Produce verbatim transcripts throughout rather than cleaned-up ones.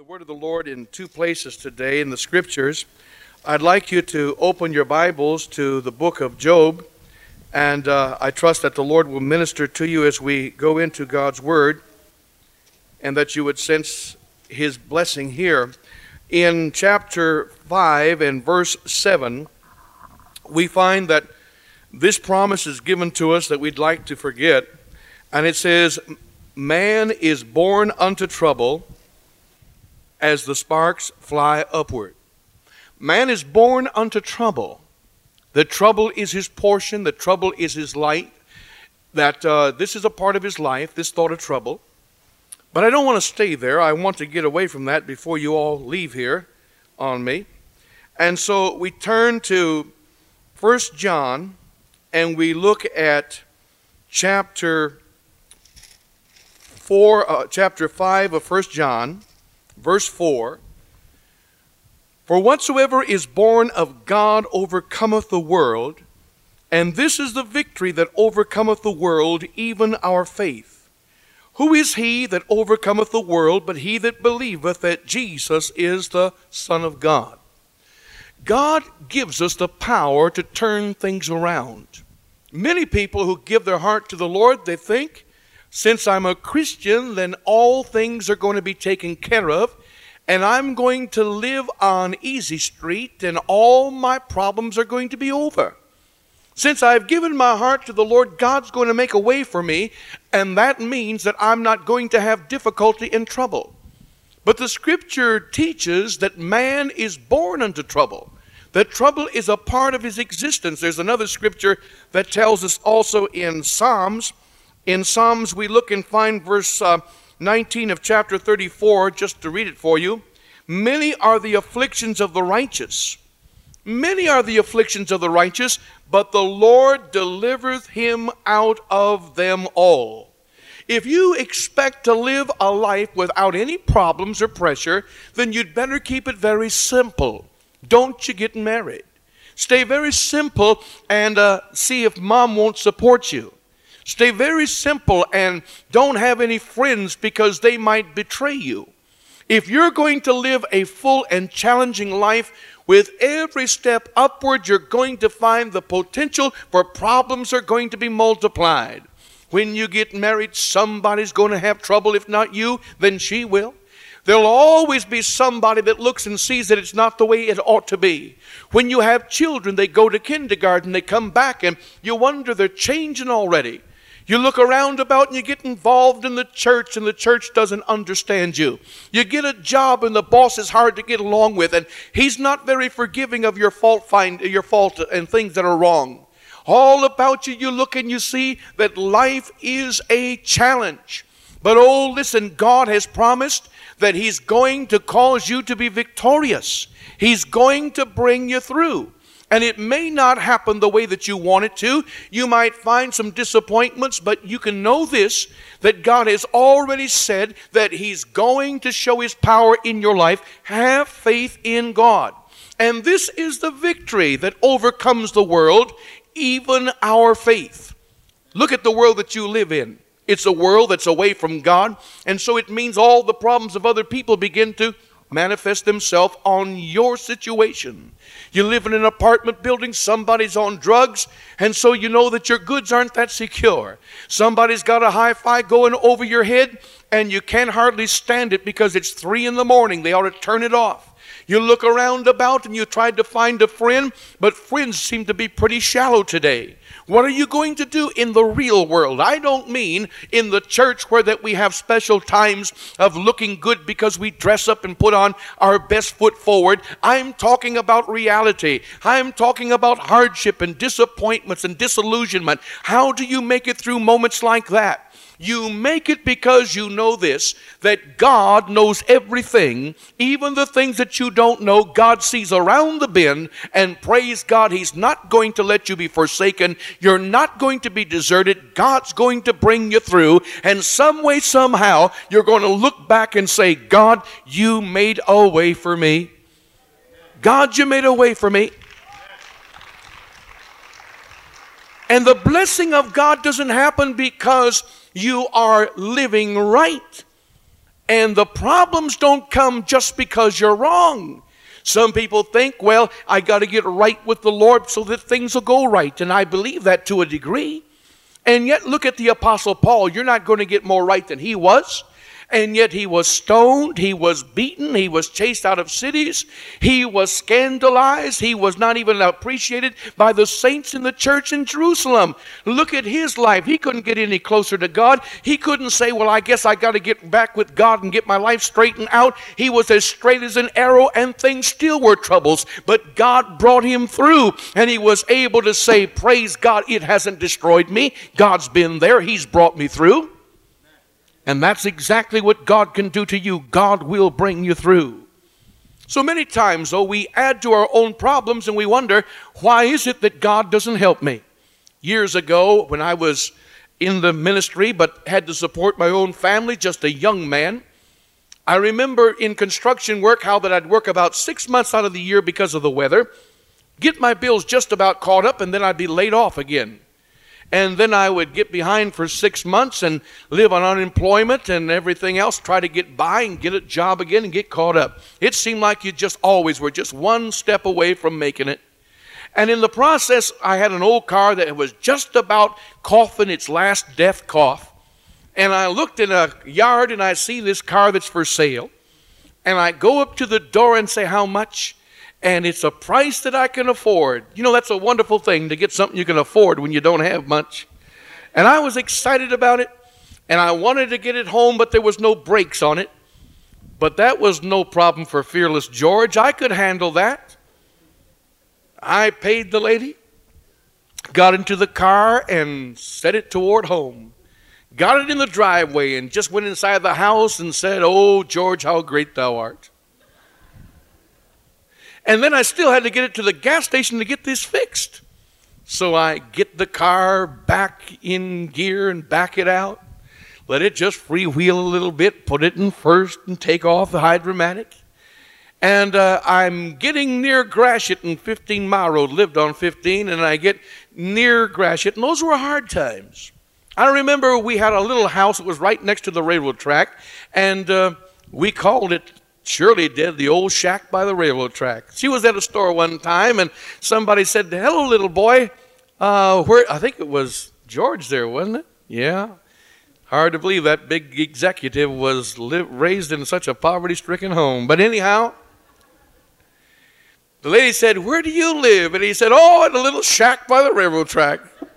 The word of the Lord in two places today in the scriptures. I'd like you to open your Bibles to the book of Job, and uh, I trust that the Lord will minister to you as we go into God's word, and that you would sense his blessing here. In chapter five and verse seven, we find that this promise is given to us that we'd like to forget, and it says, "Man is born unto trouble, as the sparks fly upward." Man is born unto trouble. The trouble is his portion. The trouble is his light. That uh, this is a part of his life, this thought of trouble. But I don't want to stay there. I want to get away from that before you all leave here on me. And so we turn to First John, and we look at chapter four, uh, chapter five of First John. Verse four, "For whatsoever is born of God overcometh the world, and this is the victory that overcometh the world, even our faith. Who is he that overcometh the world, but he that believeth that Jesus is the Son of God?" God gives us the power to turn things around. Many people who give their heart to the Lord, they think, since I'm a Christian, then all things are going to be taken care of, and I'm going to live on easy street, and all my problems are going to be over. Since I've given my heart to the Lord, God's going to make a way for me, and that means that I'm not going to have difficulty and trouble. But the scripture teaches that man is born unto trouble, that trouble is a part of his existence. There's another scripture that tells us also in Psalms. In Psalms, we look and find verse uh, nineteen of chapter thirty-four, just to read it for you. "Many are the afflictions of the righteous. Many are the afflictions of the righteous, but the Lord delivereth him out of them all." If you expect to live a life without any problems or pressure, then you'd better keep it very simple. Don't you get married. Stay very simple and uh, see if mom won't support you. Stay very simple and don't have any friends because they might betray you. If you're going to live a full and challenging life, with every step upward, you're going to find the potential for problems are going to be multiplied. When you get married, somebody's going to have trouble. If not you, then she will. There'll always be somebody that looks and sees that it's not the way it ought to be. When you have children, they go to kindergarten, they come back, and you wonder they're changing already. You look around about and you get involved in the church, and the church doesn't understand you. You get a job and the boss is hard to get along with, and he's not very forgiving of your fault find your fault and things that are wrong. All about you, you look and you see that life is a challenge. But oh, listen, God has promised that he's going to cause you to be victorious. He's going to bring you through. And it may not happen the way that you want it to. You might find some disappointments, but you can know this, that God has already said that he's going to show his power in your life. Have faith in God. And this is the victory that overcomes the world, even our faith. Look at the world that you live in. It's a world that's away from God, and so it means all the problems of other people begin to manifest themselves on your situation. You live in an apartment building, somebody's on drugs, and so you know that your goods aren't that secure. Somebody's got a hi-fi going over your head, and you can't hardly stand it because it's three in the morning. They ought to turn it off. You look around about and you tried to find a friend, but friends seem to be pretty shallow today. What are you going to do in the real world? I don't mean in the church where that we have special times of looking good because we dress up and put on our best foot forward. I'm talking about reality. I'm talking about hardship and disappointments and disillusionment. How do you make it through moments like that? You make it because you know this, that God knows everything, even the things that you don't know. God sees around the bend, and praise God, he's not going to let you be forsaken. You're not going to be deserted. God's going to bring you through, and some way, somehow, you're going to look back and say, God, you made a way for me. God, you made a way for me. And the blessing of God doesn't happen because you are living right. And the problems don't come just because you're wrong. Some people think, well, I got to get right with the Lord so that things will go right. And I believe that to a degree. And yet, look at the Apostle Paul. You're not going to get more right than he was. And yet he was stoned, he was beaten, he was chased out of cities, he was scandalized, he was not even appreciated by the saints in the church in Jerusalem. Look at his life. He couldn't get any closer to God. He couldn't say, well, I guess I got to get back with God and get my life straightened out. He was as straight as an arrow, and things still were troubles. But God brought him through, and he was able to say, praise God, it hasn't destroyed me. God's been there. He's brought me through. And that's exactly what God can do to you. God will bring you through. So many times, though, we add to our own problems and we wonder, why is it that God doesn't help me? Years ago, when I was in the ministry but had to support my own family, just a young man, I remember in construction work how that I'd work about six months out of the year because of the weather, get my bills just about caught up, and then I'd be laid off again. And then I would get behind for six months and live on unemployment and everything else, try to get by and get a job again and get caught up. It seemed like you just always were just one step away from making it. And in the process, I had an old car that was just about coughing its last death cough. And I looked in a yard and I see this car that's for sale. And I go up to the door and say, how much? And it's a price that I can afford. You know, that's a wonderful thing, to get something you can afford when you don't have much. And I was excited about it, and I wanted to get it home, but there was no brakes on it. But that was no problem for Fearless George. I could handle that. I paid the lady, got into the car, and set it toward home. Got it in the driveway and just went inside the house and said, oh, George, how great thou art. And then I still had to get it to the gas station to get this fixed. So I get the car back in gear and back it out. Let it just freewheel a little bit, put it in first and take off the hydromatic. And uh, I'm getting near Gratiot and fifteen mile road, lived on fifteen, and I get near Gratiot, and those were hard times. I remember we had a little house that was right next to the railroad track, and uh, we called it, Shirley did, the old shack by the railroad track. She was at a store one time, and somebody said, hello, little boy. Uh, where I think it was George there, wasn't it? Yeah. Hard to believe that big executive was live, raised in such a poverty-stricken home. But anyhow, the lady said, where do you live? And he said, oh, in a little shack by the railroad track.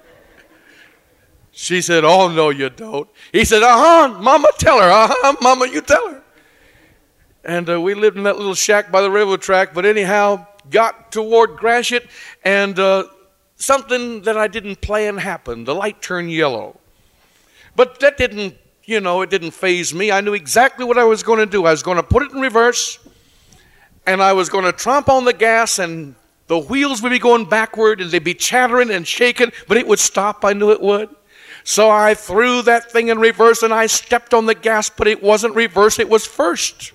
She said, oh, no, you don't. He said, uh-huh, Mama, tell her. Uh-huh, Mama, you tell her. And uh, we lived in that little shack by the railroad track, but anyhow, got toward Gratiot, and uh, something that I didn't plan happened. The light turned yellow. But that didn't, you know, it didn't faze me. I knew exactly what I was going to do. I was going to put it in reverse, and I was going to tromp on the gas, and the wheels would be going backward, and they'd be chattering and shaking, but it would stop. I knew it would. So I threw that thing in reverse, and I stepped on the gas, but it wasn't reverse, it was first.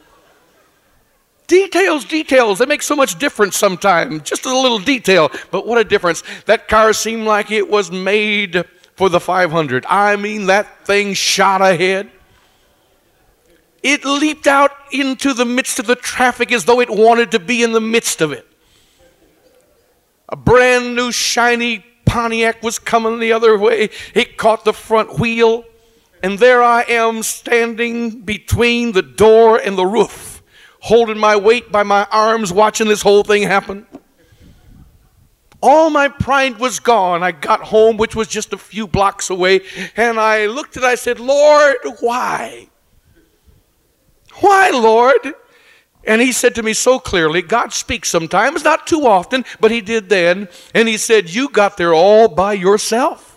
Details, details, they make so much difference sometimes. Just a little detail, but what a difference. That car seemed like it was made for the five hundred. I mean, that thing shot ahead. It leaped out into the midst of the traffic as though it wanted to be in the midst of it. A brand new shiny Pontiac was coming the other way. It caught the front wheel, and there I am standing between the door and the roof, holding my weight by my arms, watching this whole thing happen. All my pride was gone. I got home, which was just a few blocks away, and I looked at it, I said, Lord, why? Why, Lord? And he said to me so clearly, God speaks sometimes, not too often, but he did then, and he said, you got there all by yourself.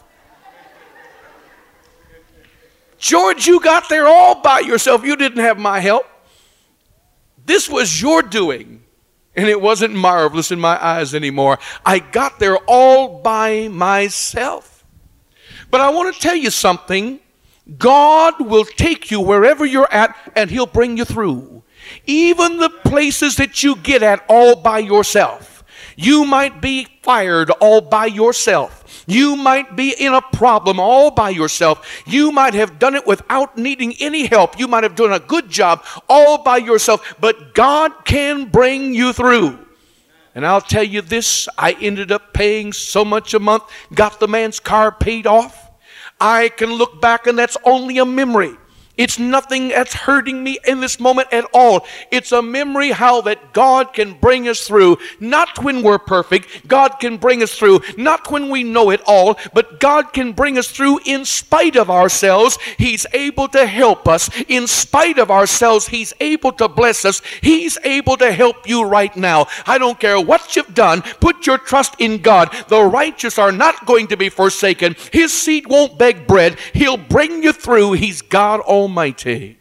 George, you got there all by yourself. You didn't have my help. This was your doing, and it wasn't marvelous in my eyes anymore. I got there all by myself. But I want to tell you something. God will take you wherever you're at, and he'll bring you through. Even the places that you get at all by yourself. You might be fired all by yourself. You might be in a problem all by yourself. You might have done it without needing any help. You might have done a good job all by yourself, but God can bring you through. And I'll tell you this, I ended up paying so much a month, got the man's car paid off. I can look back and that's only a memory. It's nothing that's hurting me in this moment at all. It's a memory how that God can bring us through. Not when we're perfect. God can bring us through. Not when we know it all. But God can bring us through in spite of ourselves. He's able to help us. In spite of ourselves, He's able to bless us. He's able to help you right now. I don't care what you've done. Put your trust in God. The righteous are not going to be forsaken. His seed won't beg bread. He'll bring you through. He's God Almighty. Almighty.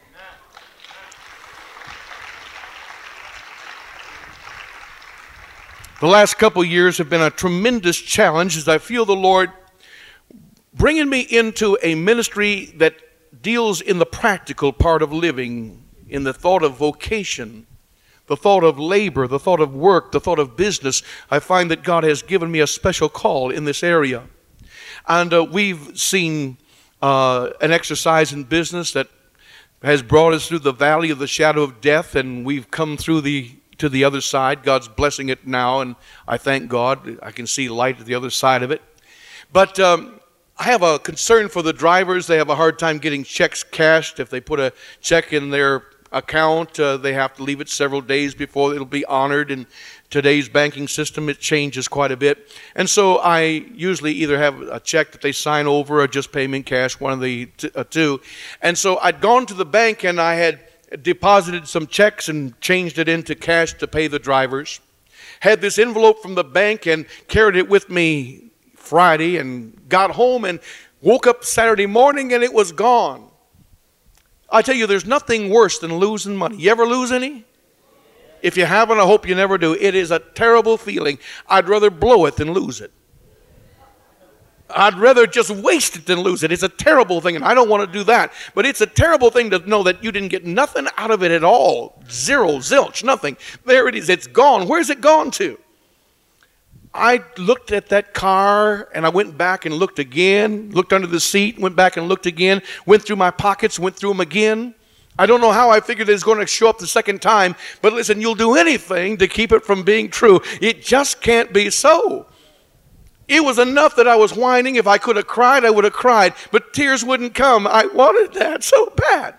The last couple years have been a tremendous challenge as I feel the Lord bringing me into a ministry that deals in the practical part of living, in the thought of vocation, the thought of labor, the thought of work, the thought of business. I find that God has given me a special call in this area. And uh, we've seen Uh, an exercise in business that has brought us through the valley of the shadow of death, and we've come through the to the other side. God's blessing it now, and I thank God. I can see light at the other side of it. But um, I have a concern for the drivers. They have a hard time getting checks cashed. If they put a check in their account, uh, they have to leave it several days before it'll be honored. And today's banking system, it changes quite a bit. And so I usually either have a check that they sign over or just pay me in cash, one of the t- uh, two. And so I'd gone to the bank and I had deposited some checks and changed it into cash to pay the drivers. Had this envelope from the bank and carried it with me Friday and got home and woke up Saturday morning and it was gone. I tell you, there's nothing worse than losing money. You ever lose any? If you haven't, I hope you never do. It is a terrible feeling. I'd rather blow it than lose it. I'd rather just waste it than lose it. It's a terrible thing, and I don't want to do that. But it's a terrible thing to know that you didn't get nothing out of it at all. Zero, zilch, nothing. There it is. It's gone. Where's it gone to? I looked at that car, and I went back and looked again, looked under the seat, went back and looked again, went through my pockets, went through them again. I don't know how I figured it's going to show up the second time, but listen, you'll do anything to keep it from being true. It just can't be so. It was enough that I was whining. If I could have cried, I would have cried, but tears wouldn't come. I wanted that so bad.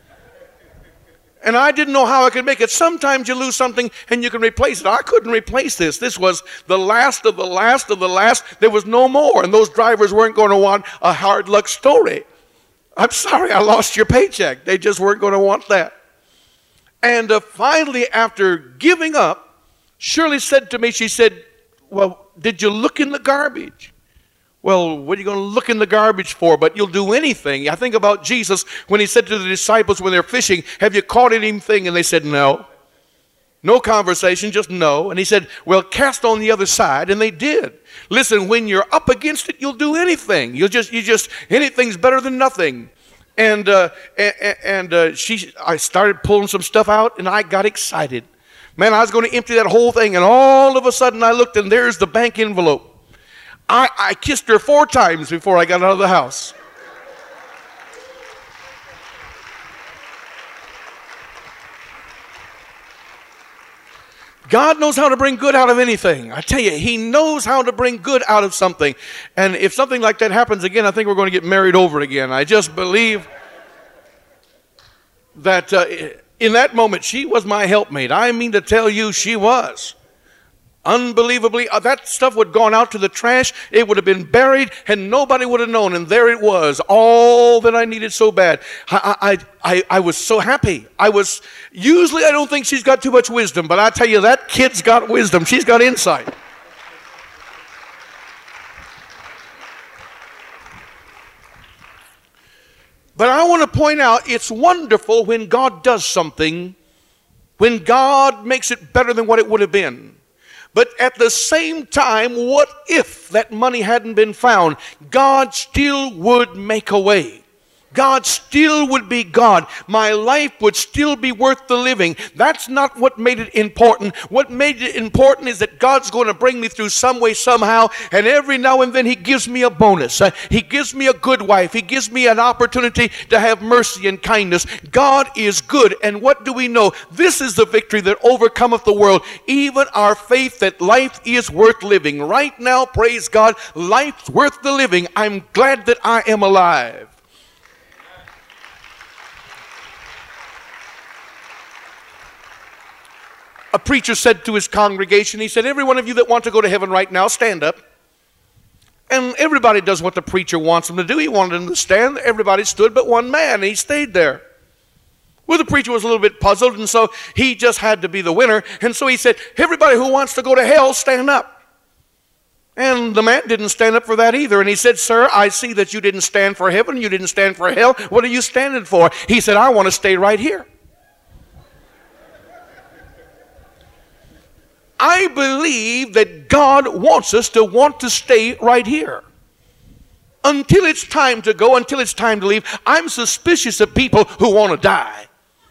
And I didn't know how I could make it. Sometimes you lose something and you can replace it. I couldn't replace this. This was the last of the last of the last. There was no more, and those drivers weren't going to want a hard luck story. I'm sorry, I lost your paycheck. They just weren't going to want that. And uh, finally, after giving up, Shirley said to me, she said, well, did you look in the garbage? Well, what are you going to look in the garbage for? But you'll do anything. I think about Jesus when he said to the disciples when they're fishing, have you caught anything? And they said, no. No conversation, just no. And he said, well, cast on the other side. And they did. Listen, when you're up against it, you'll do anything. You'll just, you just, anything's better than nothing. And uh, and, and uh, she, I started pulling some stuff out, and I got excited. Man, I was going to empty that whole thing, and all of a sudden I looked, and there's the bank envelope. I, I kissed her four times before I got out of the house. God knows how to bring good out of anything. I tell you, He knows how to bring good out of something. And if something like that happens again, I think we're going to get married over again. I just believe that uh, in that moment, she was my helpmate. I mean to tell you, she was. Unbelievably, uh, that stuff would have gone out to the trash. It would have been buried, and nobody would have known. And there it was, all that I needed so bad. I, I, I, I was so happy. I was. Usually, I don't think she's got too much wisdom, but I tell you, that kid's got wisdom. She's got insight. But I want to point out, it's wonderful when God does something, when God makes it better than what it would have been. But at the same time, what if that money hadn't been found? God still would make a way. God still would be God. My life would still be worth the living. That's not what made it important. What made it important is that God's going to bring me through some way, somehow, and every now and then He gives me a bonus. Uh, he gives me a good wife. He gives me an opportunity to have mercy and kindness. God is good, and what do we know? This is the victory that overcometh the world, even our faith that life is worth living. Right now, praise God, life's worth the living. I'm glad that I am alive. A preacher said to his congregation, he said, every one of you that want to go to heaven right now, stand up. And everybody does what the preacher wants them to do. He wanted them to stand. Everybody stood but one man, and he stayed there. Well, the preacher was a little bit puzzled, and so he just had to be the winner. And so he said, everybody who wants to go to hell, stand up. And the man didn't stand up for that either. And he said, sir, I see that you didn't stand for heaven. You didn't stand for hell. What are you standing for? He said, I want to stay right here. I believe that God wants us to want to stay right here. Until it's time to go, until it's time to leave, I'm suspicious of people who want to die.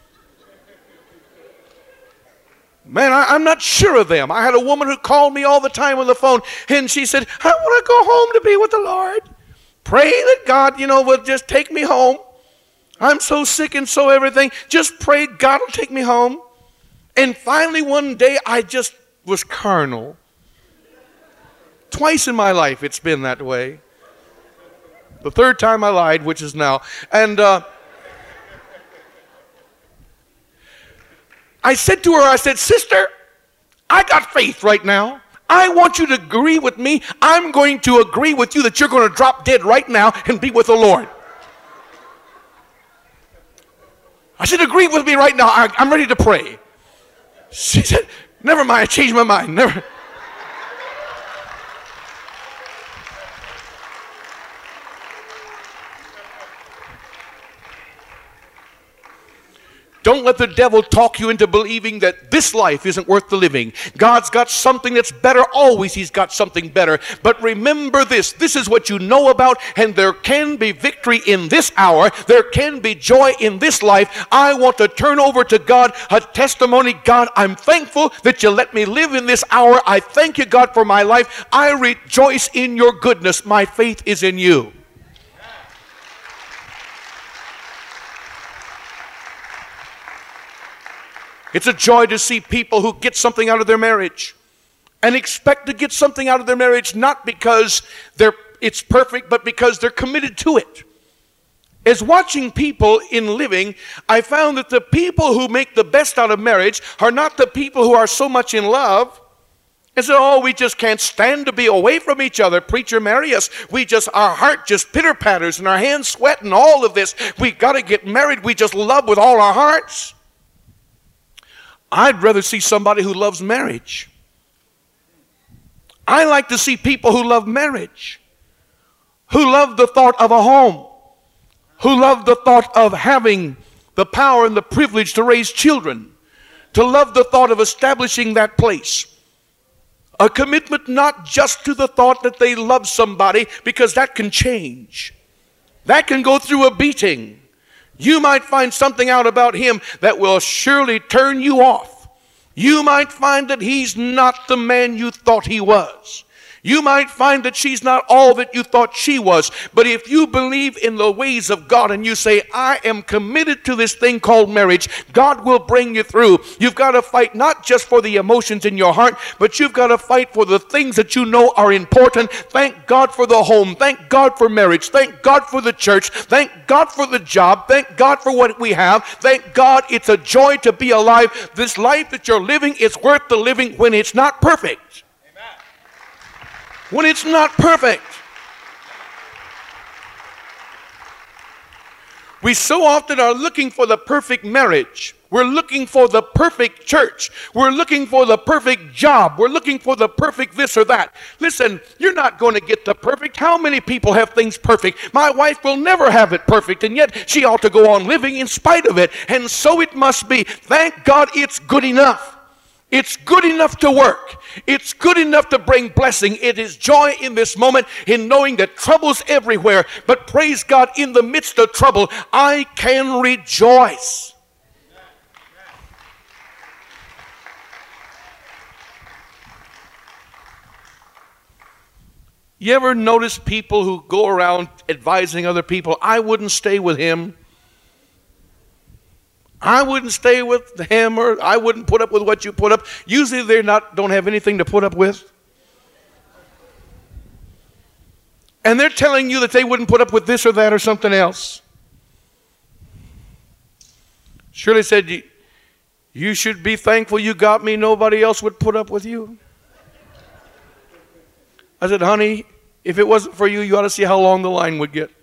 Man, I, I'm not sure of them. I had a woman who called me all the time on the phone, and she said, I want to go home to be with the Lord. Pray that God, you know, will just take me home. I'm so sick and so everything. Just pray God will take me home. And finally one day I just was carnal. Twice in my life it's been that way. The third time I lied, which is now. And uh, I said to her, I said, sister, I got faith right now. I want you to agree with me. I'm going to agree with you that you're going to drop dead right now and be with the Lord. I said, agree with me right now. I, I'm ready to pray. She said, never mind, I changed my mind. Never. Don't let the devil talk you into believing that this life isn't worth the living. God's got something that's better. Always He's got something better. But remember this. This is what you know about, and there can be victory in this hour. There can be joy in this life. I want to turn over to God a testimony. God, I'm thankful that you let me live in this hour. I thank you, God, for my life. I rejoice in your goodness. My faith is in you. It's a joy to see people who get something out of their marriage and expect to get something out of their marriage, not because they're, it's perfect, but because they're committed to it. As watching people in living, I found that the people who make the best out of marriage are not the people who are so much in love and say, oh, we just can't stand to be away from each other. Preacher, marry us. We just, our heart just pitter-patters and our hands sweat and all of this. We got to get married. We just love with all our hearts. I'd rather see somebody who loves marriage. I like to see people who love marriage, who love the thought of a home, who love the thought of having the power and the privilege to raise children, to love the thought of establishing that place. A commitment not just to the thought that they love somebody, because that can change. That can go through a beating. You might find something out about him that will surely turn you off. You might find that he's not the man you thought he was. You might find that she's not all that you thought she was. But if you believe in the ways of God and you say, I am committed to this thing called marriage, God will bring you through. You've got to fight not just for the emotions in your heart, but you've got to fight for the things that you know are important. Thank God for the home. Thank God for marriage. Thank God for the church. Thank God for the job. Thank God for what we have. Thank God it's a joy to be alive. This life that you're living is worth the living when it's not perfect. When it's not perfect. We so often are looking for the perfect marriage. We're looking for the perfect church. We're looking for the perfect job. We're looking for the perfect this or that. Listen, you're not going to get the perfect. How many people have things perfect? My wife will never have it perfect, and yet she ought to go on living in spite of it. And so it must be. Thank God it's good enough. It's good enough to work. It's good enough to bring blessing. It is joy in this moment in knowing that trouble's everywhere. But praise God, in the midst of trouble, I can rejoice. You ever notice people who go around advising other people, I wouldn't stay with him. I wouldn't stay with him, or I wouldn't put up with what you put up. Usually they not don't have anything to put up with. And they're telling you that they wouldn't put up with this or that or something else. Shirley said, you, you should be thankful you got me. Nobody else would put up with you. I said, honey, if it wasn't for you, you ought to see how long the line would get.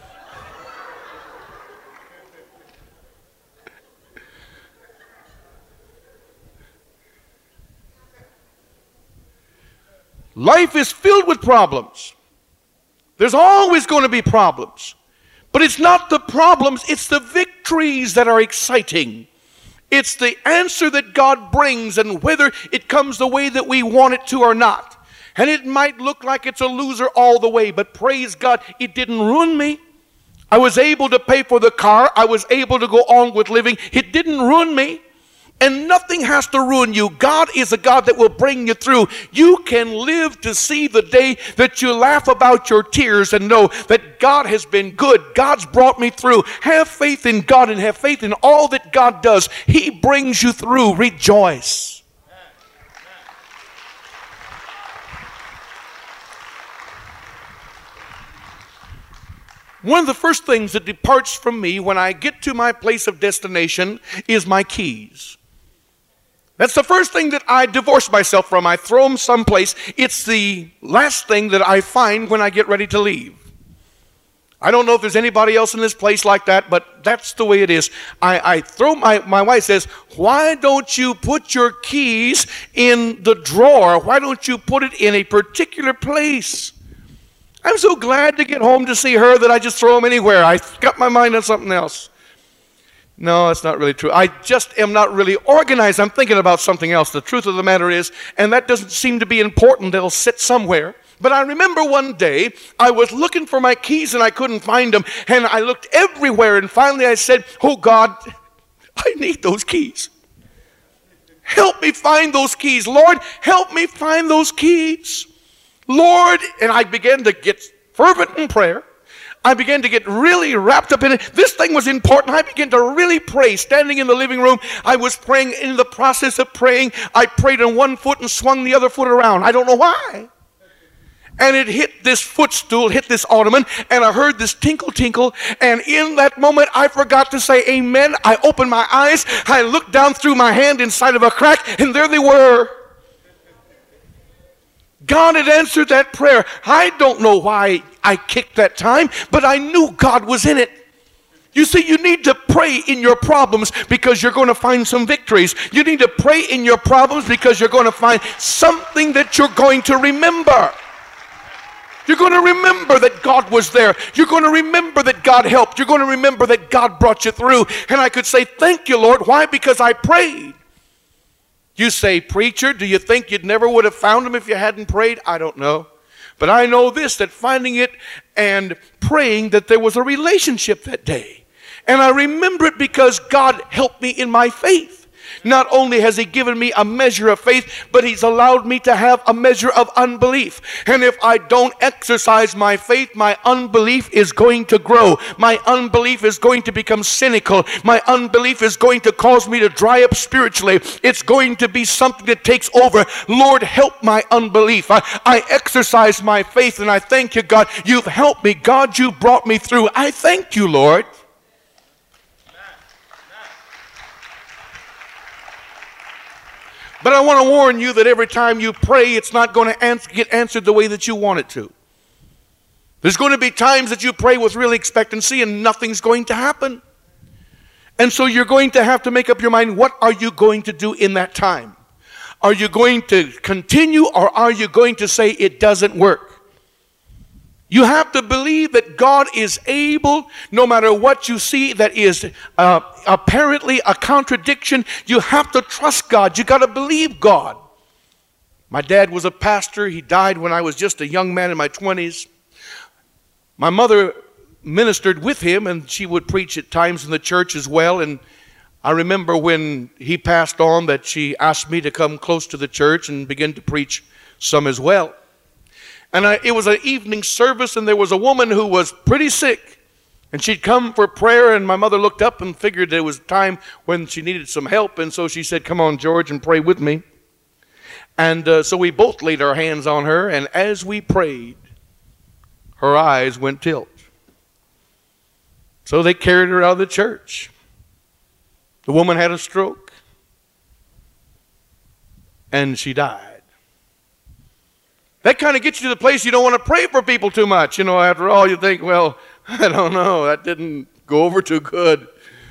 Life is filled with problems. There's always going to be problems. But it's not the problems, it's the victories that are exciting. It's the answer that God brings, and whether it comes the way that we want it to or not. And it might look like it's a loser all the way, but praise God, it didn't ruin me. I was able to pay for the car. I was able to go on with living. It didn't ruin me. And nothing has to ruin you. God is a God that will bring you through. You can live to see the day that you laugh about your tears and know that God has been good. God's brought me through. Have faith in God and have faith in all that God does. He brings you through. Rejoice. One of the first things that departs from me when I get to my place of destination is my keys. That's the first thing that I divorce myself from. I throw them someplace. It's the last thing that I find when I get ready to leave. I don't know if there's anybody else in this place like that, but that's the way it is. I, I throw my, my wife says, why don't you put your keys in the drawer? Why don't you put it in a particular place? I'm so glad to get home to see her that I just throw them anywhere. I got my mind on something else. No, that's not really true. I just am not really organized. I'm thinking about something else. The truth of the matter is, and that doesn't seem to be important, they'll sit somewhere. But I remember one day, I was looking for my keys and I couldn't find them. And I looked everywhere, and finally I said, oh God, I need those keys. Help me find those keys. Lord, help me find those keys. Lord, and I began to get fervent in prayer. I began to get really wrapped up in it. This thing was important. I began to really pray. Standing in the living room, I was praying. In the process of praying, I prayed on one foot and swung the other foot around. I don't know why. And it hit this footstool, hit this ottoman, and I heard this tinkle, tinkle. And in that moment, I forgot to say amen. I opened my eyes. I looked down through my hand inside of a crack, and there they were. God had answered that prayer. I don't know why I kicked that time, but I knew God was in it. You see, you need to pray in your problems because you're going to find some victories. You need to pray in your problems because you're going to find something that you're going to remember. You're going to remember that God was there. You're going to remember that God helped. You're going to remember that God brought you through. And I could say, thank you, Lord. Why? Because I prayed. You say, preacher, do you think you'd never would have found him if you hadn't prayed? I don't know. But I know this, that finding it and praying, that there was a relationship that day. And I remember it because God helped me in my faith. Not only has he given me a measure of faith, but he's allowed me to have a measure of unbelief. And if I don't exercise my faith, my unbelief is going to grow. My unbelief is going to become cynical. My unbelief is going to cause me to dry up spiritually. It's going to be something that takes over. Lord, help my unbelief. I, I exercise my faith, and I thank you, God. You've helped me. God, you brought me through. I thank you, Lord. But I want to warn you that every time you pray, it's not going to answer, get answered the way that you want it to. There's going to be times that you pray with real expectancy and nothing's going to happen. And so you're going to have to make up your mind, what are you going to do in that time? Are you going to continue, or are you going to say it doesn't work? You have to believe that God is able, no matter what you see that is uh, apparently a contradiction. You have to trust God. You got to believe God. My dad was a pastor. He died when I was just a young man in my twenties. My mother ministered with him, and she would preach at times in the church as well. And I remember when he passed on that she asked me to come close to the church and begin to preach some as well. And I, it was an evening service, and there was a woman who was pretty sick. And she'd come for prayer, and my mother looked up and figured it was time when she needed some help. And so she said, "Come on, George, and pray with me." And uh, so we both laid our hands on her, and as we prayed, her eyes went tilt. So they carried her out of the church. The woman had a stroke, and she died. That kind of gets you to the place you don't want to pray for people too much. You know, after all, you think, well, I don't know, that didn't go over too good.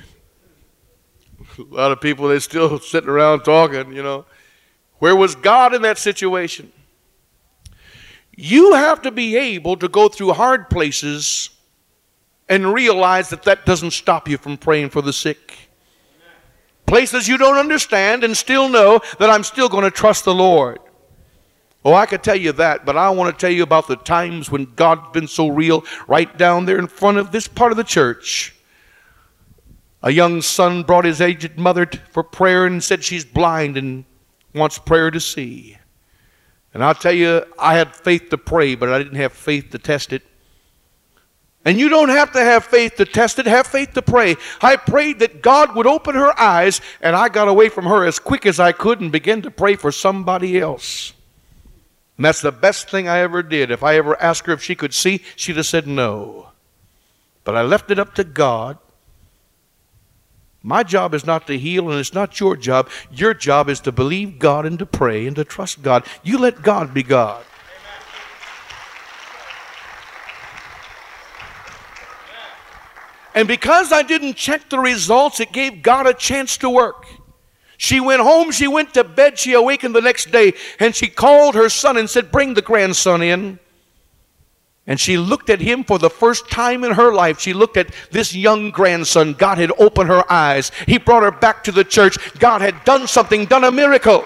A lot of people, they're still sitting around talking, you know. Where was God in that situation? You have to be able to go through hard places and realize that that doesn't stop you from praying for the sick. Places you don't understand, and still know that I'm still going to trust the Lord. Oh, I could tell you that, but I want to tell you about the times when God's been so real right down there in front of this part of the church. A young son brought his aged mother for prayer and said she's blind and wants prayer to see. And I'll tell you, I had faith to pray, but I didn't have faith to test it. And you don't have to have faith to test it. Have faith to pray. I prayed that God would open her eyes, and I got away from her as quick as I could and began to pray for somebody else. And that's the best thing I ever did. If I ever asked her if she could see, she'd have said no. But I left it up to God. My job is not to heal, and it's not your job. Your job is to believe God and to pray and to trust God. You let God be God. And because I didn't check the results, it gave God a chance to work. She went home, she went to bed, she awakened the next day, and she called her son and said, "Bring the grandson in." And she looked at him for the first time in her life. She looked at this young grandson. God had opened her eyes. He brought her back to the church. God had done something, done a miracle.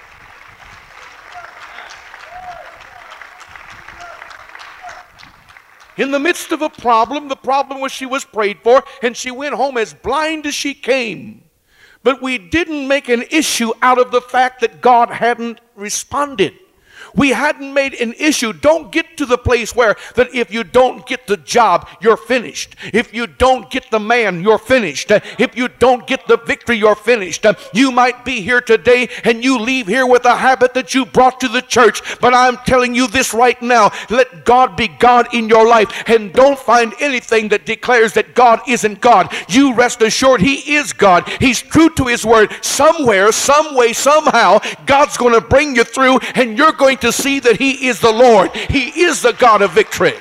In the midst of a problem, the problem was she was prayed for, and she went home as blind as she came. But we didn't make an issue out of the fact that God hadn't responded. We hadn't made an issue. Don't get to the place where that if you don't get the job, you're finished. If you don't get the man, you're finished. If you don't get the victory, you're finished. You might be here today and you leave here with a habit that you brought to the church. But I'm telling you this right now. Let God be God in your life, and don't find anything that declares that God isn't God. You rest assured He is God. He's true to His word. Somewhere, some way, somehow, God's going to bring you through, and you're going to see that He is the Lord. He is the God of victory.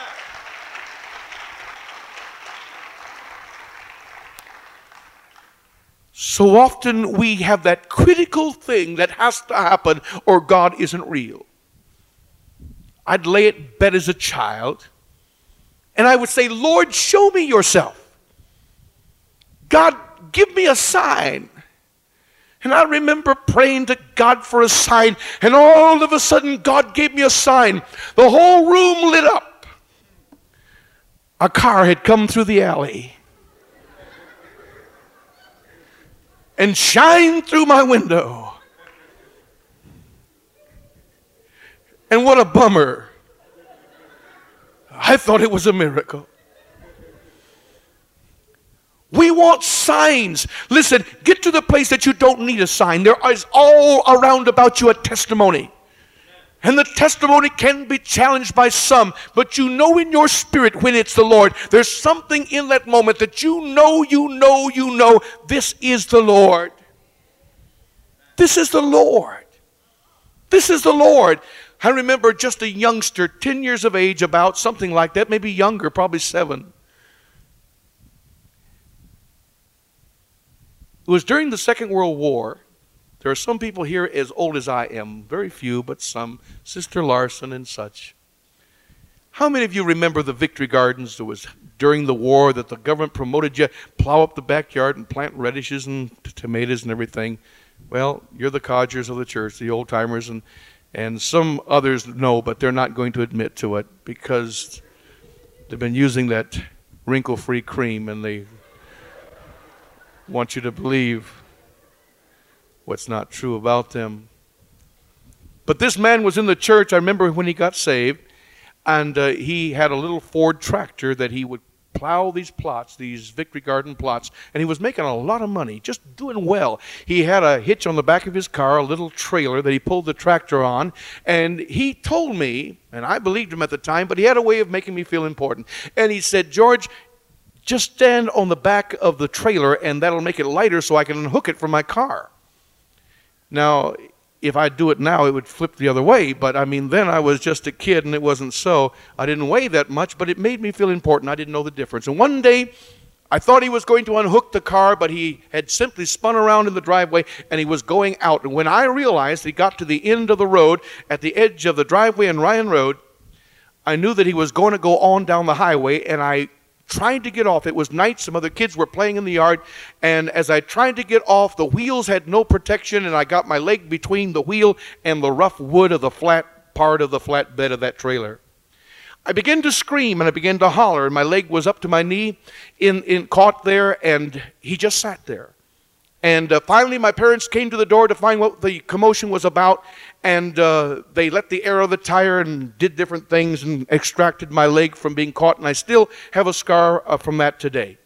So often we have that critical thing that has to happen or God isn't real. I'd lay at bed as a child and I would say, "Lord, show me yourself. God, give me a sign." And I remember praying to God for a sign, and all of a sudden God gave me a sign. The whole room lit up. A car had come through the alley and shined through my window. And what a bummer. I thought it was a miracle. We want signs. Listen, get to the place that you don't need a sign. There is all around about you a testimony. And the testimony can be challenged by some, but you know in your spirit when it's the Lord. There's something in that moment that you know, you know, you know, this is the Lord. This is the Lord. This is the Lord. I remember just a youngster, ten years of age, about something like that, maybe younger, probably seven. It was during the Second World War. There are some people here as old as I am. Very few, but some. Sister Larson and such. How many of you remember the Victory Gardens? There was during the war that the government promoted you, plow up the backyard and plant radishes and t- tomatoes and everything. Well, you're the codgers of the church, the old timers, and and some others know, but they're not going to admit to it because they've been using that wrinkle-free cream, and they want you to believe what's not true about them. But this man was in the church, I remember when he got saved, and uh, he had a little Ford tractor that he would plow these plots, these Victory Garden plots, and he was making a lot of money, just doing well. He had a hitch on the back of his car, a little trailer that he pulled the tractor on, and he told me, and I believed him at the time, but he had a way of making me feel important. And he said, George, just stand on the back of the trailer and that'll make it lighter so I can unhook it from my car. Now, if I do it now, it would flip the other way, but I mean, then I was just a kid and it wasn't so. I didn't weigh that much, but it made me feel important. I didn't know the difference. And one day, I thought he was going to unhook the car, but he had simply spun around in the driveway and he was going out. And when I realized he got to the end of the road, at the edge of the driveway in Ryan Road, I knew that he was going to go on down the highway, and I tried to get off. It was night. Some other kids were playing in the yard, and as I tried to get off, the wheels had no protection, and I got my leg between the wheel and the rough wood of the flat part of the flat bed of that trailer. I began to scream and I began to holler, and my leg was up to my knee in, in caught there, and he just sat there. And uh, finally my parents came to the door to find what the commotion was about, and uh, they let the air of the tire and did different things and extracted my leg from being caught, and I still have a scar uh, from that today.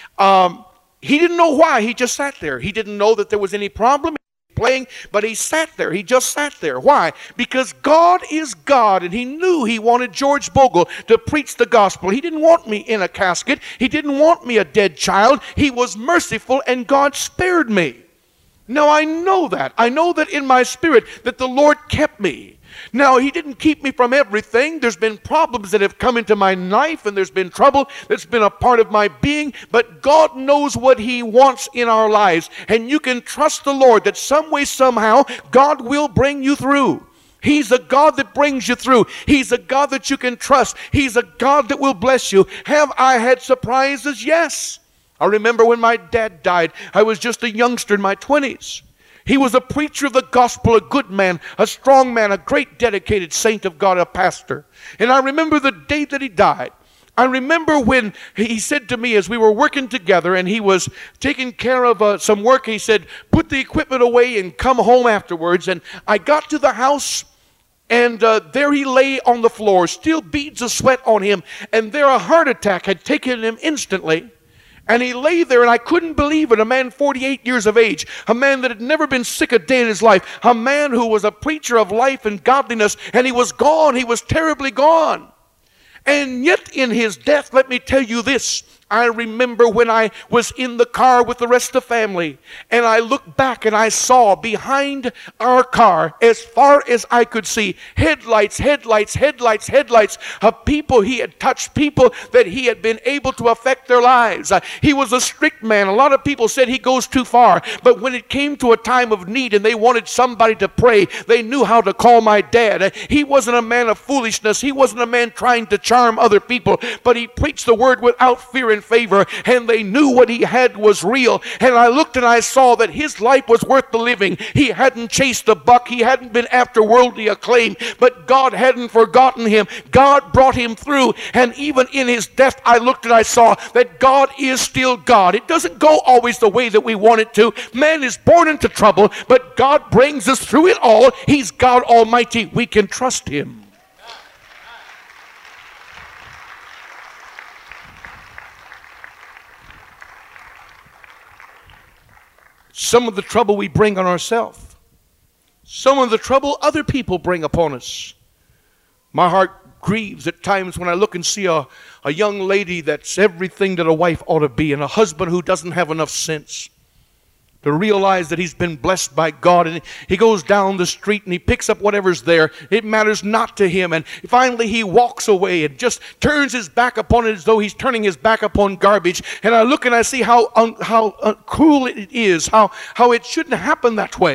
Um, he didn't know why. He just sat there. He didn't know that there was any problem playing, but he sat there. He just sat there. Why? Because God is God, and he knew he wanted George Bogle to preach the gospel. He didn't want me in a casket. He didn't want me a dead child. He was merciful, and God spared me. Now, I know that. I know that in my spirit that the Lord kept me. Now, he didn't keep me from everything. There's been problems that have come into my life, and there's been trouble that's been a part of my being, but God knows what he wants in our lives, and you can trust the Lord that some way, somehow, God will bring you through. He's a God that brings you through. He's a God that you can trust. He's a God that will bless you. Have I had surprises? Yes. I remember when my dad died, I was just a youngster in my twenties. He was a preacher of the gospel, a good man, a strong man, a great dedicated saint of God, a pastor. And I remember the day that he died. I remember when he said to me as we were working together and he was taking care of uh, some work, he said, put the equipment away and come home afterwards. And I got to the house, and uh, there he lay on the floor, still beads of sweat on him, and there a heart attack had taken him instantly. And he lay there, and I couldn't believe it. A man forty-eight years of age, a man that had never been sick a day in his life, a man who was a preacher of life and godliness, and he was gone. He was terribly gone. And yet in his death, let me tell you this, I remember when I was in the car with the rest of the family, and I looked back and I saw behind our car, as far as I could see, headlights, headlights, headlights, headlights of people he had touched, people that he had been able to affect their lives. Uh, he was a strict man. A lot of people said he goes too far, but when it came to a time of need and they wanted somebody to pray, they knew how to call my dad. Uh, he wasn't a man of foolishness. He wasn't a man trying to charm other people, but he preached the word without fear and favor, and they knew what he had was real. And I looked and I saw that his life was worth the living. He hadn't chased a buck. He hadn't been after worldly acclaim, but God hadn't forgotten him. God brought him through, and even in his death I looked and I saw that God is still God. It doesn't go always the way that we want it to. Man is born into trouble, but God brings us through it all. He's God Almighty. We can trust him. Some of the trouble we bring on ourselves. Some of the trouble other people bring upon us. My heart grieves at times when I look and see a, a young lady that's everything that a wife ought to be, and a husband who doesn't have enough sense to realize that he's been blessed by God, and he goes down the street and he picks up whatever's there. It matters not to him, and finally he walks away and just turns his back upon it as though he's turning his back upon garbage. And I look and I see how un, how uh, cruel it is, how, how it shouldn't happen that way.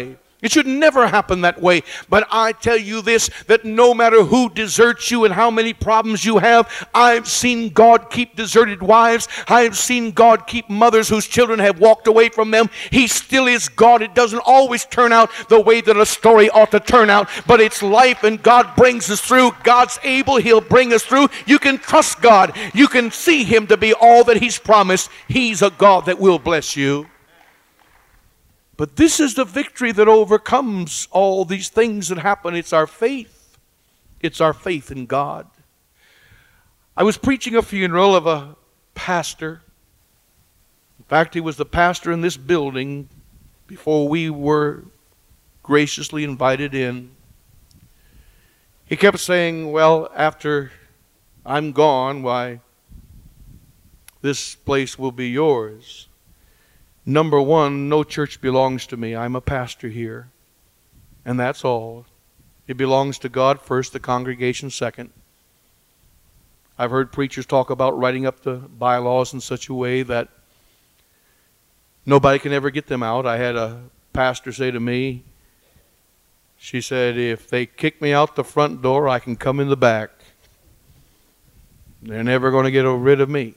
It should never happen that way. But I tell you this, that no matter who deserts you and how many problems you have, I've seen God keep deserted wives. I've seen God keep mothers whose children have walked away from them. He still is God. It doesn't always turn out the way that a story ought to turn out, but it's life and God brings us through. God's able. He'll bring us through. You can trust God. You can see Him to be all that He's promised. He's a God that will bless you. But this is the victory that overcomes all these things that happen. It's our faith. It's our faith in God. I was preaching a funeral of a pastor. In fact, he was the pastor in this building before we were graciously invited in. He kept saying, well, after I'm gone, why, this place will be yours. Number one, no church belongs to me. I'm a pastor here. And that's all. It belongs to God first, the congregation second. I've heard preachers talk about writing up the bylaws in such a way that nobody can ever get them out. I had a pastor say to me, she said, if they kick me out the front door, I can come in the back. They're never going to get rid of me.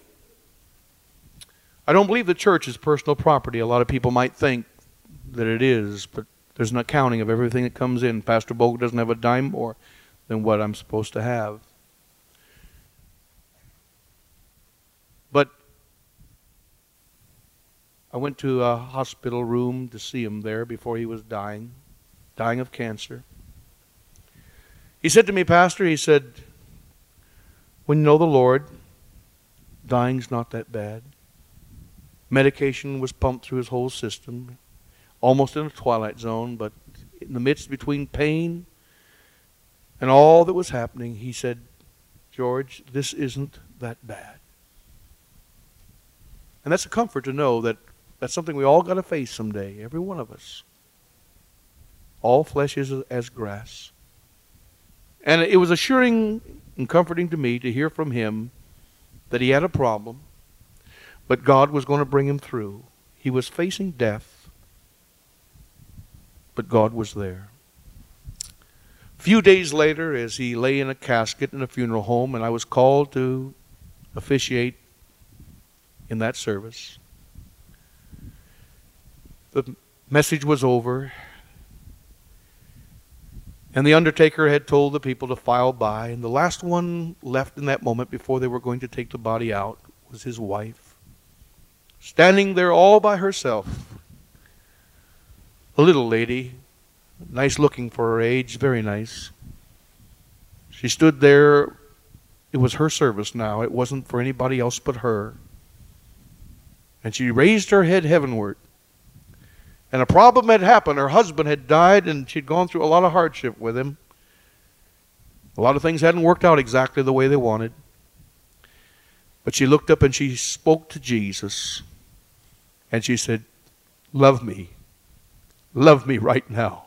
I don't believe the church is personal property. A lot of people might think that it is, but there's an accounting of everything that comes in. Pastor Bogle doesn't have a dime more than what I'm supposed to have. But I went to a hospital room to see him there before he was dying, dying of cancer. He said to me, Pastor, he said, when you know the Lord, dying's not that bad. Medication was pumped through his whole system, almost in a twilight zone, but in the midst between pain and all that was happening, he said, George, this isn't that bad. And that's a comfort to know that that's something we all got to face someday, every one of us. All flesh is as grass. And it was assuring and comforting to me to hear from him that he had a problem, but God was going to bring him through. He was facing death, but God was there. A few days later, as he lay in a casket in a funeral home, and I was called to officiate in that service, the message was over, and the undertaker had told the people to file by, and the last one left in that moment before they were going to take the body out was his wife, standing there all by herself. A little lady, nice looking for her age, very nice. She stood there. It was her service now. It wasn't for anybody else but her. And she raised her head heavenward. And a problem had happened. Her husband had died, and she'd gone through a lot of hardship with him. A lot of things hadn't worked out exactly the way they wanted. But she looked up and she spoke to Jesus. And she said, love me. Love me right now.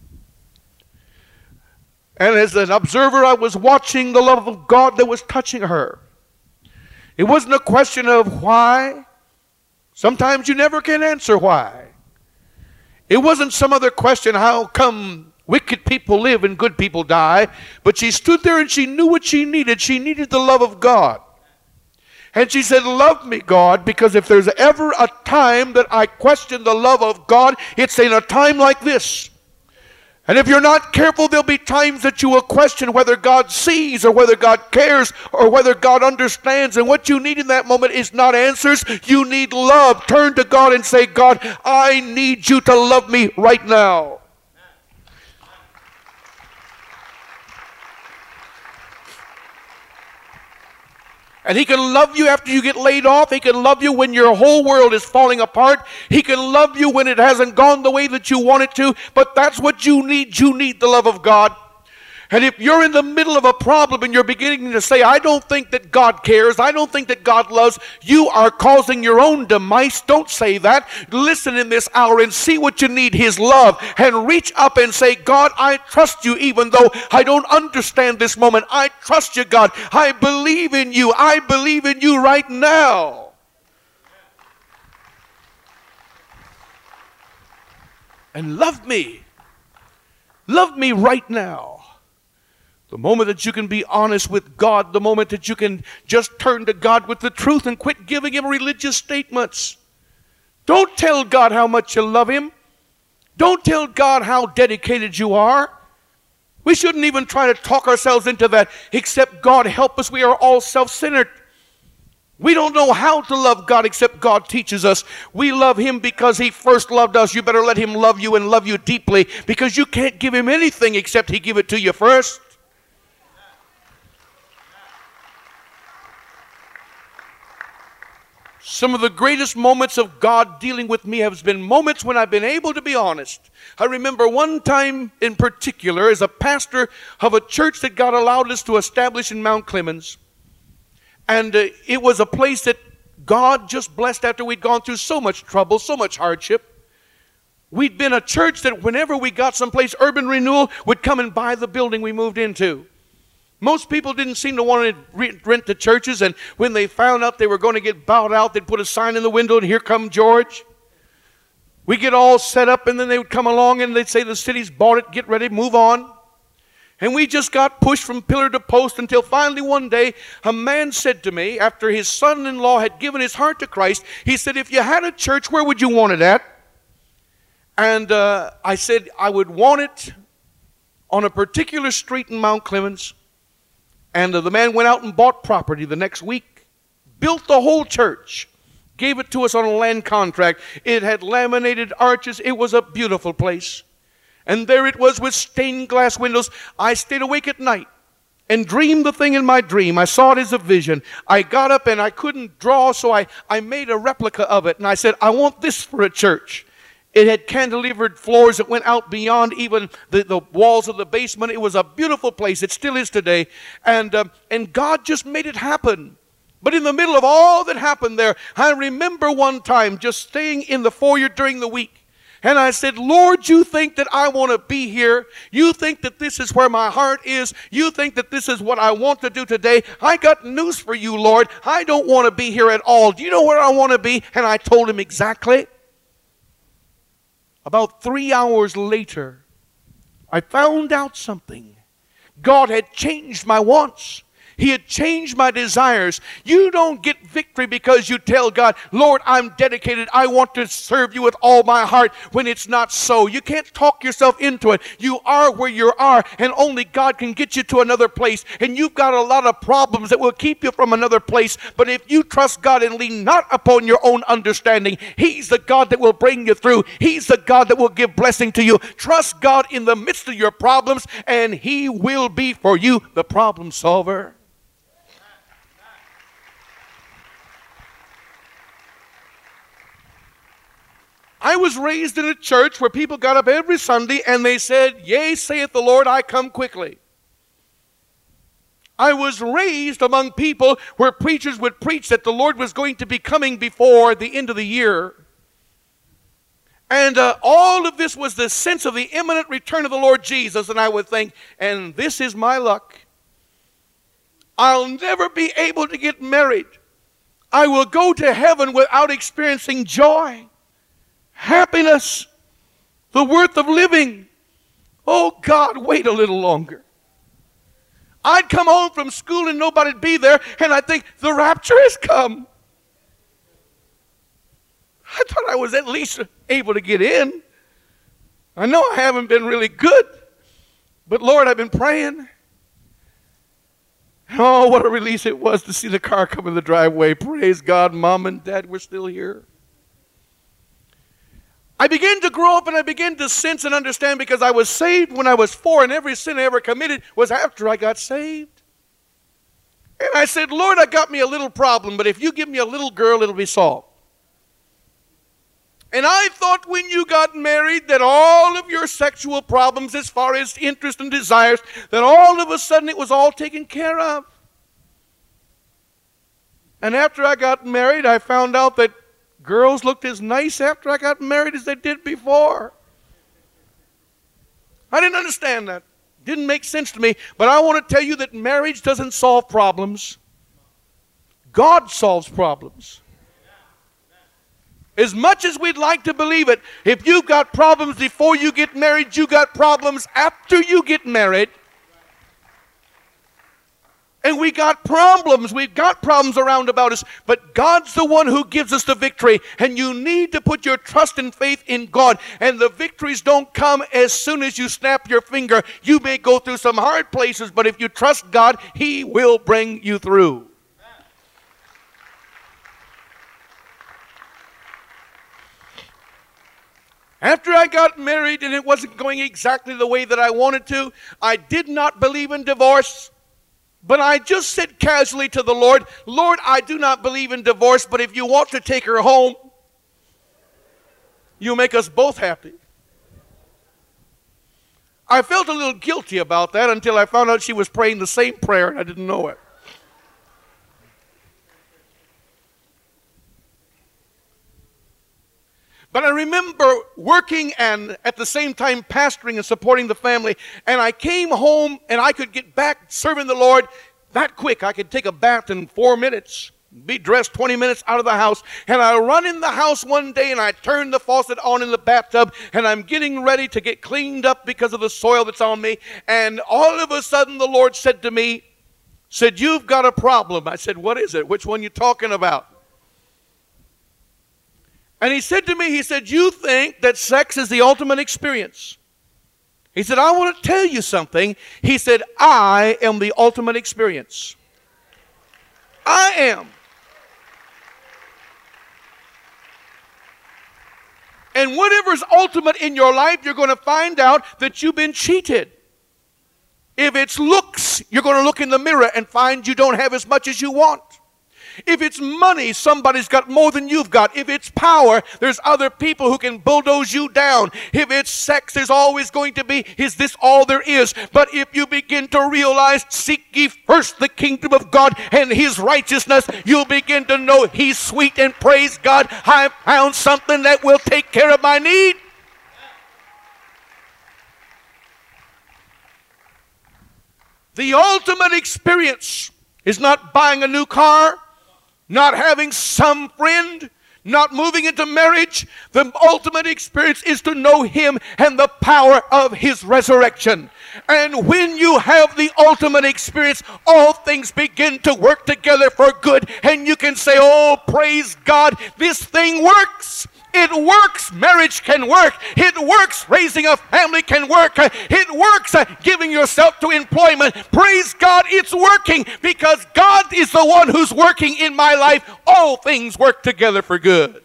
And as an observer, I was watching the love of God that was touching her. It wasn't a question of why. Sometimes you never can answer why. It wasn't some other question, how come wicked people live and good people die? But she stood there and she knew what she needed. She needed the love of God. And she said, love me, God, because if there's ever a time that I question the love of God, it's in a time like this. And if you're not careful, there'll be times that you will question whether God sees or whether God cares or whether God understands. And what you need in that moment is not answers. You need love. Turn to God and say, God, I need you to love me right now. And He can love you after you get laid off. He can love you when your whole world is falling apart. He can love you when it hasn't gone the way that you want it to. But that's what you need. You need the love of God. And if you're in the middle of a problem and you're beginning to say, I don't think that God cares, I don't think that God loves, you are causing your own demise. Don't say that. Listen in this hour and see what you need, His love. And reach up and say, God, I trust you even though I don't understand this moment. I trust you, God. I believe in you. I believe in you right now. And love me. Love me right now. The moment that you can be honest with God, the moment that you can just turn to God with the truth and quit giving Him religious statements. Don't tell God how much you love Him. Don't tell God how dedicated you are. We shouldn't even try to talk ourselves into that, except God help us. We are all self-centered. We don't know how to love God except God teaches us. We love Him because He first loved us. You better let Him love you and love you deeply, because you can't give Him anything except He give it to you first. Some of the greatest moments of God dealing with me have been moments when I've been able to be honest. I remember one time in particular as a pastor of a church that God allowed us to establish in Mount Clemens. And uh, it was a place that God just blessed after we'd gone through so much trouble, so much hardship. We'd been a church that whenever we got someplace, Urban Renewal would come and buy the building we moved into. Most people didn't seem to want to rent the churches, and when they found out they were going to get bowed out, they'd put a sign in the window, and here come George. We get all set up, and then they would come along, and they'd say, the city's bought it, get ready, move on. And we just got pushed from pillar to post until finally one day a man said to me, after his son-in-law had given his heart to Christ, he said, if you had a church, where would you want it at? And uh, I said, I would want it on a particular street in Mount Clemens. And uh, the man went out and bought property the next week, built the whole church, gave it to us on a land contract. It had laminated arches. It was a beautiful place. And there it was with stained glass windows. I stayed awake at night and dreamed the thing in my dream. I saw it as a vision. I got up and I couldn't draw, so I, I made a replica of it. And I said, I want this for a church. It had cantilevered floors that went out beyond even the, the walls of the basement. It was a beautiful place. It still is today. And, uh, and God just made it happen. But in the middle of all that happened there, I remember one time just staying in the foyer during the week. And I said, Lord, you think that I want to be here? You think that this is where my heart is? You think that this is what I want to do today? I got news for you, Lord. I don't want to be here at all. Do you know where I want to be? And I told him exactly. About three hours later, I found out something. God had changed my wants. He had changed my desires. You don't get victory because you tell God, Lord, I'm dedicated. I want to serve you with all my heart, when it's not so. You can't talk yourself into it. You are where you are, and only God can get you to another place. And you've got a lot of problems that will keep you from another place. But if you trust God and lean not upon your own understanding, He's the God that will bring you through. He's the God that will give blessing to you. Trust God in the midst of your problems, and He will be for you the problem solver. I was raised in a church where people got up every Sunday and they said, yea, saith the Lord, I come quickly. I was raised among people where preachers would preach that the Lord was going to be coming before the end of the year. And uh, all of this was the sense of the imminent return of the Lord Jesus. And I would think, and this is my luck. I'll never be able to get married. I will go to heaven without experiencing joy, happiness, the worth of living. Oh God, wait a little longer. I'd come home from school and nobody'd be there, and I'd think, the rapture has come. I thought I was at least able to get in. I know I haven't been really good, but Lord, I've been praying. Oh, what a release it was to see the car come in the driveway. Praise God, Mom and Dad were still here. I began to grow up and I began to sense and understand, because I was saved when I was four, and every sin I ever committed was after I got saved. And I said, Lord, I got me a little problem, but if you give me a little girl, it'll be solved. And I thought when you got married that all of your sexual problems as far as interest and desires, that all of a sudden it was all taken care of. And after I got married, I found out that girls looked as nice after I got married as they did before. I didn't understand that. Didn't make sense to me. But I want to tell you that marriage doesn't solve problems. God solves problems. As much as we'd like to believe it, if you've got problems before you get married, you got problems after you get married. And we got problems. We've got problems around about us. But God's the one who gives us the victory. And you need to put your trust and faith in God. And the victories don't come as soon as you snap your finger. You may go through some hard places, but if you trust God, He will bring you through. After I got married and it wasn't going exactly the way that I wanted to, I did not believe in divorce. But I just said casually to the Lord, Lord, I do not believe in divorce, but if you want to take her home, you'll make us both happy. I felt a little guilty about that until I found out she was praying the same prayer and I didn't know it. But I remember working and at the same time pastoring and supporting the family. And I came home and I could get back serving the Lord that quick. I could take a bath in four minutes, be dressed twenty minutes out of the house. And I run in the house one day and I turn the faucet on in the bathtub. And I'm getting ready to get cleaned up because of the soil that's on me. And all of a sudden the Lord said to me, said, you've got a problem. I said, what is it? Which one you talking about? And he said to me, he said, you think that sex is the ultimate experience. He said, I want to tell you something. He said, I am the ultimate experience. I am. And whatever's ultimate in your life, you're going to find out that you've been cheated. If it's looks, you're going to look in the mirror and find you don't have as much as you want. If it's money, somebody's got more than you've got. If it's power, there's other people who can bulldoze you down. If it's sex, there's always going to be, is this all there is? But if you begin to realize, seek ye first the kingdom of God and His righteousness, you'll begin to know He's sweet, and praise God, I found something that will take care of my need. The ultimate experience is not buying a new car, not having some friend, not moving into marriage. The ultimate experience is to know Him and the power of His resurrection. And when you have the ultimate experience, all things begin to work together for good. And you can say, oh, praise God, this thing works. It works. Marriage can work. It works. Raising a family can work. It works. Giving yourself to employment. Praise God, it's working because God is the one who's working in my life. All things work together for good.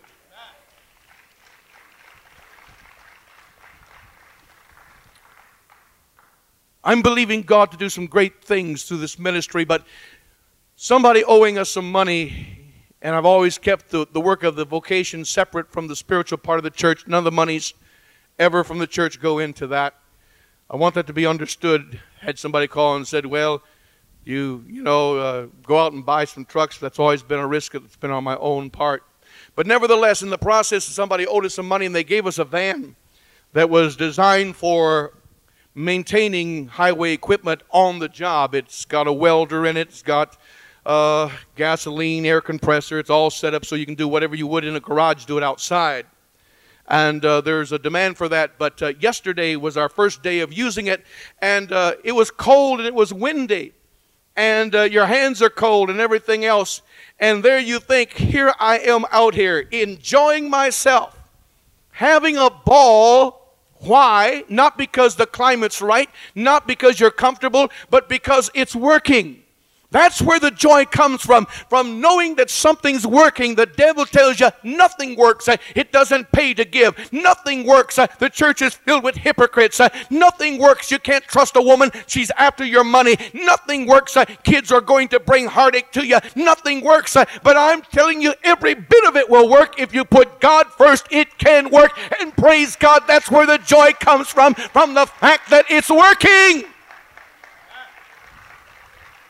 I'm believing God to do some great things through this ministry, but somebody owing us some money. And I've always kept the, the work of the vocation separate from the spiritual part of the church. None of the monies ever from the church go into that. I want that to be understood. Had somebody call and said, well, you you know, uh, go out and buy some trucks. That's always been a risk that's been on my own part. But nevertheless, in the process, somebody owed us some money, and they gave us a van that was designed for maintaining highway equipment on the job. It's got a welder in it. It's got Uh, gasoline, air compressor. It's all set up so you can do whatever you would in a garage, do it outside. And uh, there's a demand for that. But uh, yesterday was our first day of using it, and uh, it was cold and it was windy. And uh, your hands are cold and everything else. And there you think, here I am out here enjoying myself, having a ball. Why? Not because the climate's right, not because you're comfortable, but because it's working. That's where the joy comes from, from knowing that something's working. The devil tells you nothing works. It doesn't pay to give. Nothing works. The church is filled with hypocrites. Nothing works. You can't trust a woman. She's after your money. Nothing works. Kids are going to bring heartache to you. Nothing works. But I'm telling you, every bit of it will work. If you put God first, it can work. And praise God, that's where the joy comes from, from the fact that it's working.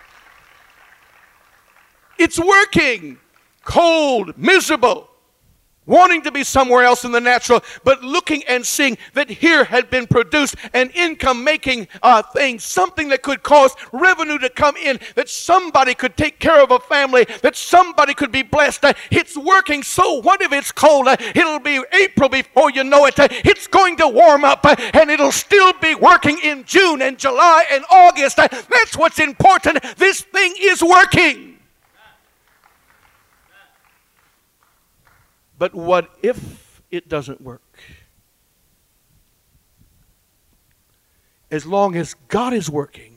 It's working. Cold, miserable. wanting to be somewhere else in the natural, but looking and seeing that here had been produced an income-making uh, thing, something that could cause revenue to come in, that somebody could take care of a family, that somebody could be blessed. Uh, it's working. So what if it's cold? Uh, it'll be April before you know it. Uh, it's going to warm up, uh, and it'll still be working in June and July and August. Uh, that's what's important. This thing is working. But what if it doesn't work? As long as God is working,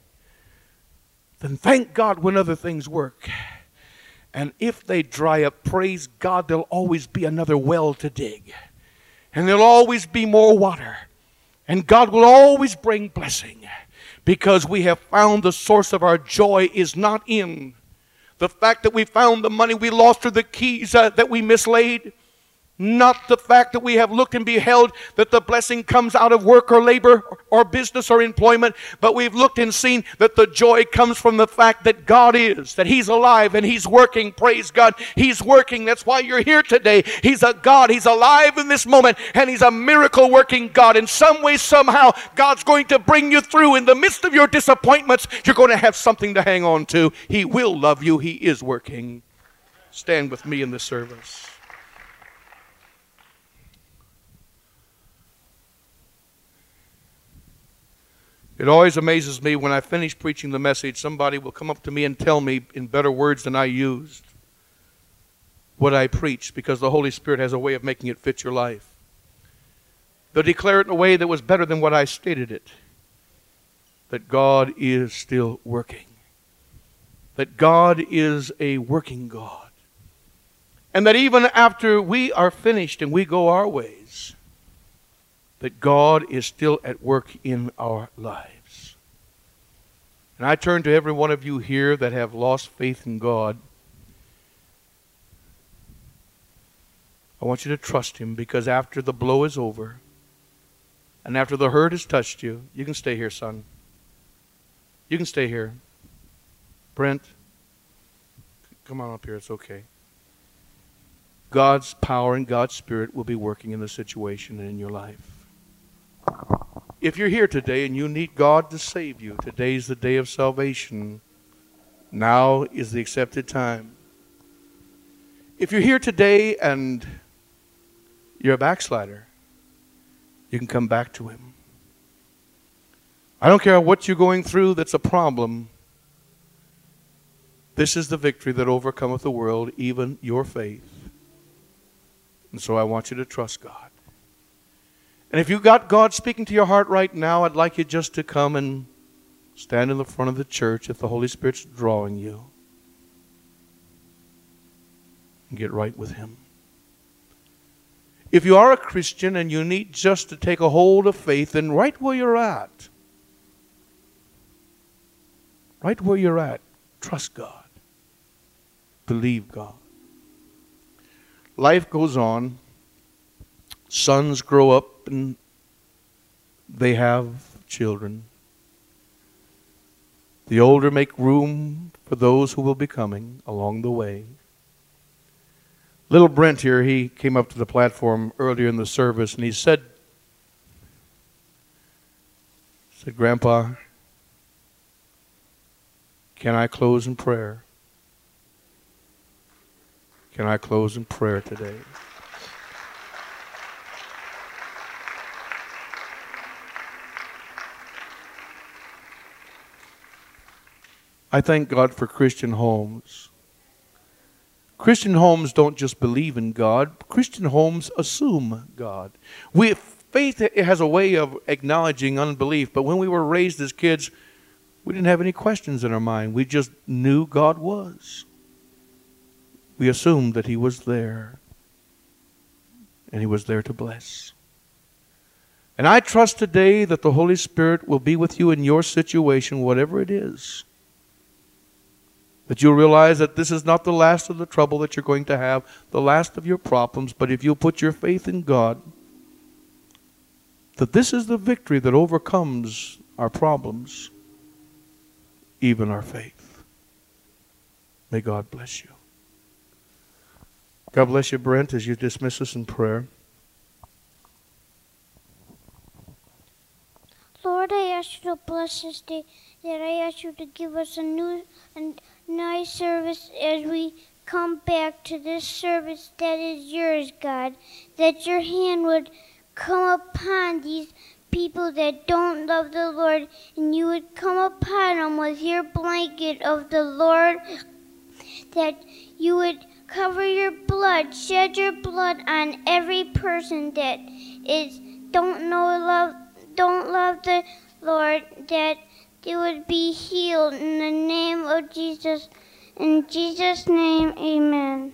then thank God when other things work. And if they dry up, praise God, there'll always be another well to dig. And there'll always be more water. And God will always bring blessing. Because we have found the source of our joy is not in the fact that we found the money we lost or the keys uh, that we mislaid. Not the fact that we have looked and beheld that the blessing comes out of work or labor or, or business or employment, but we've looked and seen that the joy comes from the fact that God is, that He's alive and He's working. Praise God. He's working. That's why you're here today. He's a God. He's alive in this moment, and He's a miracle working God. In some way, somehow, God's going to bring you through. In the midst of your disappointments, you're going to have something to hang on to. He will love you. He is working. Stand with me in this service. It always amazes me when I finish preaching the message, somebody will come up to me and tell me in better words than I used what I preached, because the Holy Spirit has a way of making it fit your life. They'll declare it in a way that was better than what I stated it. That God is still working. That God is a working God. And that even after we are finished and we go our ways, that God is still at work in our lives. And I turn to every one of you here that have lost faith in God. I want you to trust Him, because after the blow is over and after the hurt has touched you, you can stay here, son. You can stay here. Brent, come on up here. It's okay. God's power and God's Spirit will be working in the situation and in your life. If you're here today and you need God to save you, today's the day of salvation. Now is the accepted time. If you're here today and you're a backslider, you can come back to Him. I don't care what you're going through that's a problem. This is the victory that overcometh the world, even your faith. And so I want you to trust God. And if you've got God speaking to your heart right now, I'd like you just to come and stand in the front of the church if the Holy Spirit's drawing you. And get right with Him. If you are a Christian and you need just to take a hold of faith, then right where you're at, right where you're at, trust God. Believe God. Life goes on. Sons grow up and they have children. The older make room for those who will be coming along the way. Little Brent here, he came up to the platform earlier in the service and he said, said, Grandpa, can I close in prayer? Can I close in prayer today? I thank God for Christian homes. Christian homes don't just believe in God. Christian homes assume God. We, faith has a way of acknowledging unbelief, but when we were raised as kids, we didn't have any questions in our mind. We just knew God was. We assumed that He was there, and He was there to bless. And I trust today that the Holy Spirit will be with you in your situation, whatever it is. That you'll realize that this is not the last of the trouble that you're going to have, the last of your problems, but if you'll put your faith in God, that this is the victory that overcomes our problems, even our faith. May God bless you. God bless you, Brent, as you dismiss us in prayer. Lord, I ask you to bless this day, that I ask you to give us a new and nice service as we come back to this service that is yours, God, that your hand would come upon these people that don't love the Lord, and you would come upon them with your blanket of the Lord, that you would cover your blood, shed your blood on every person that is don't know love, don't love the Lord, that they would be healed in the name of Jesus. In Jesus' name, amen.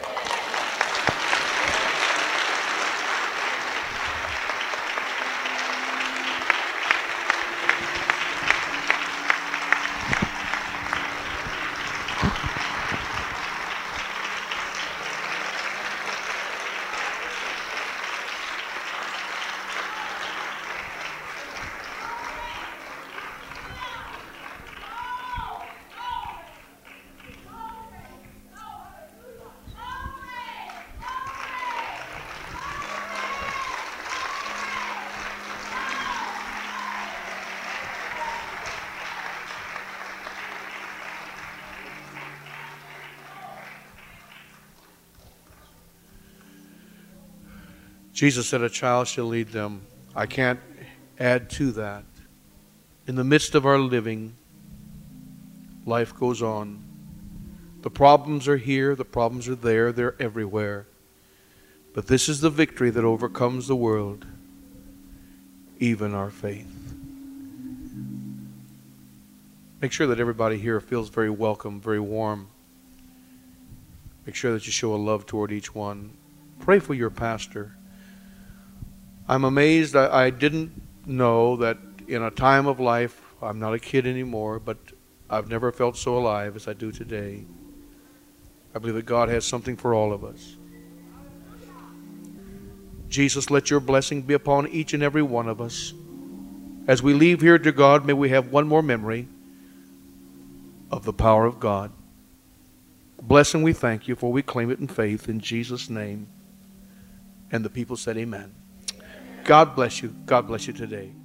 Jesus said, a child shall lead them. I can't add to that. In the midst of our living, life goes on. The problems are here, the problems are there, they're everywhere. But this is the victory that overcomes the world, even our faith. Make sure that everybody here feels very welcome, very warm. Make sure that you show a love toward each one. Pray for your pastor. I'm amazed. I, I didn't know that in a time of life, I'm not a kid anymore, but I've never felt so alive as I do today. I believe that God has something for all of us. Jesus, let your blessing be upon each and every one of us. As we leave here, dear God, may we have one more memory of the power of God. Bless and we thank you, for we claim it in faith in Jesus' name. And the people said amen. God bless you. God bless you today.